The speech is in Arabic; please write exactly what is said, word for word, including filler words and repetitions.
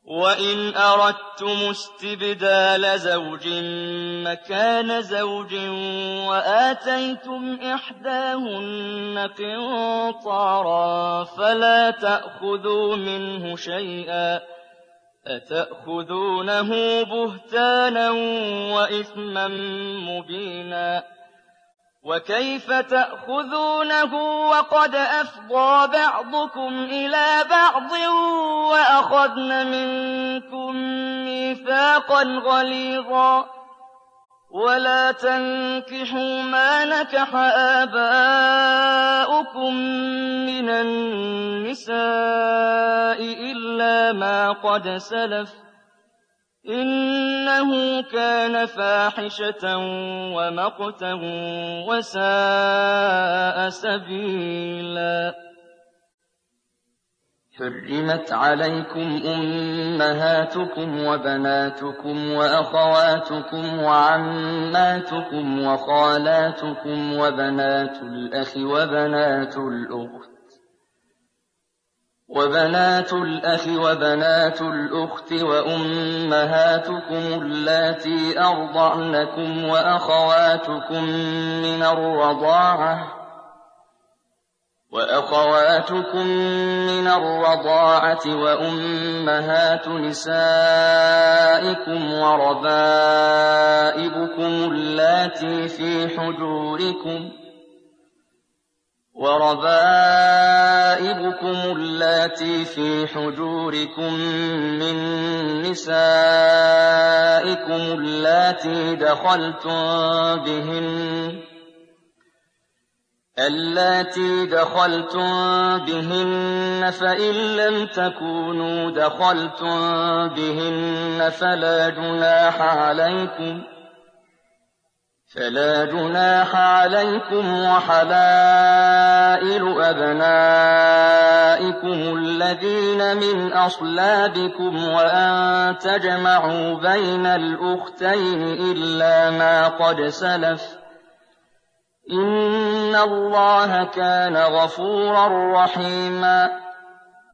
وَإِنْ أَرَدتُّمُ اسْتِبْدَالَ زَوْجٍ مَّكَانَ زَوْجٍ وَآتَيْتُمْ إِحْدَاهُنَّ قِنطَارًا فَلَا تَأْخُذُوا مِنْهُ شَيْئًا أَتَأْخُذُونَهُ بُهْتَانًا وَإِثْمًا مُّبِينًا وَكَيْفَ تَأْخُذُونَهُ وَقَدْ أَفْضَىٰ بَعْضُكُمْ إِلَىٰ بَعْضٍ وَأَخَذْنَ مِنكُم مِّيثَاقًا غَلِيظًا وَلَا تَنكِحُوا مَا نَكَحَ آبَاؤُكُم مِّنَ النِّسَاءِ إِلَّا مَا قَدْ سَلَفَ ۚ إِنَّهُ كَانَ فَاحِشَةً وَمَقْتًا وَسَاءَ سَبِيلًا. حُرِّمَتْ عَلَيْكُمْ أُمَّهَاتُكُمْ وَبَنَاتُكُمْ وَأَخَوَاتُكُمْ وَعَمَّاتُكُمْ وَخَالَاتُكُمْ وَبَنَاتُ الْأَخِ وَبَنَاتُ الْأُخْتِ وبنات الأخ وبنات الأخت وأمهاتكم اللاتي أرضعنكم وأخواتكم من الرضاعة وأخواتكم من الرضاعة وأمهات نسائكم وربائبكم اللاتي في حجوركم وربائبكم اللاتي في حجوركم من نسائكم اللاتي دخلتم بهن اللاتي دخلتم بهن فإن لم تكونوا دخلتم بهن فلا جناح عليكم فلا جناح عليكم وحلائل أبنائكم الذين من أصلابكم وأن تجمعوا بين الأختين إلا ما قد سلف إن الله كان غفورا رحيما